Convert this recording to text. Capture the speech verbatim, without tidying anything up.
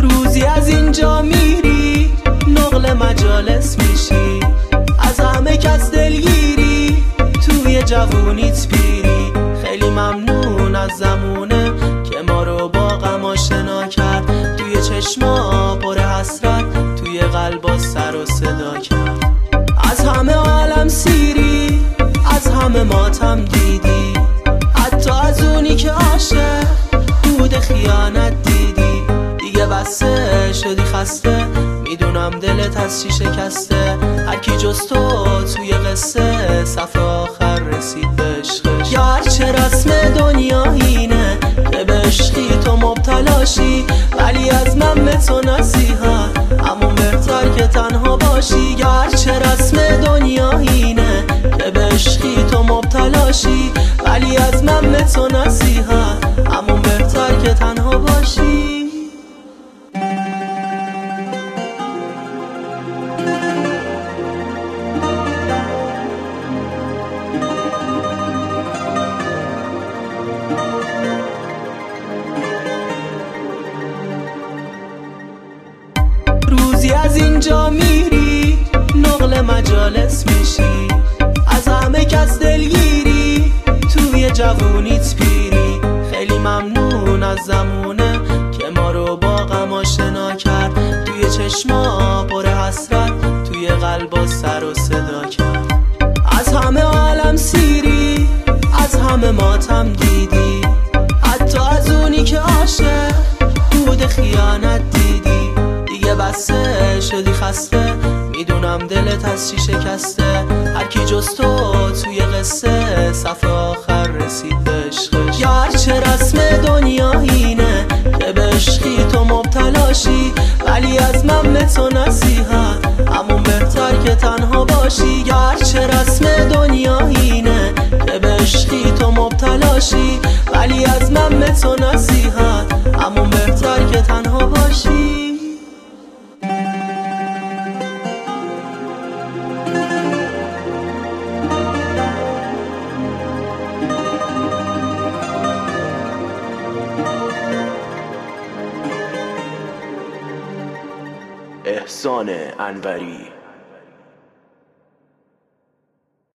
روزی از اینجا میری نقل مجالس میشی، از همه کس دلگیری توی جوونیت پیری. خیلی ممنون از زمونه که ما رو با غم آشنا کرد، توی چشما پر حسرت توی قلبا سر و صدا کرد. از همه عالم سیری از همه ماتم دیدی، حتی از اونی که عاشق بود خیانت دیدی. دیگه بسه شدی خسته، میدونم دلت از چی شکسته. هرکی جز تو توی قصه صفحه آخر رسید به عشقش. گرچه رسم دنیا اینه که به عشقی تو مبتلاشی، ولی از من به تو نصیحت همون بهتر که تنها باشی. گرچه رسم دنیا اینه که به عشقی تو مبتلاشی، ولی از من به تو نصیحت همون بهتر که تنها باشی. روزی از اینجا میری نقل مجالس میشی، از همه کس دلگیری توی جوونیت پیری. خیلی ممنون از زمونه که ما رو با غم آشنا کرد، توی چشما پر حسرت توی قلبا سر و صدا کرد. از همه عالم سیری از همه ماتم دیدی، حتی از اونی که عاشق بود خیانت دیدی. دیگه بسه شدی خسته، میدونم دلت از چی شکسته. هرکی جز تو توی قصه صفحه آخر رسید به عشقش. گرچه رسم دنیا اینه که به عشقی تو مبتلاشی، ولی از من به تو نصیحت همون بهتر که تنها باشی. گرچه رسم دنیا اینه که به عشقی تو مبتلاشی، ولی از من به تو نصیحت همون بهتر که تنها باشی. احسان انوری.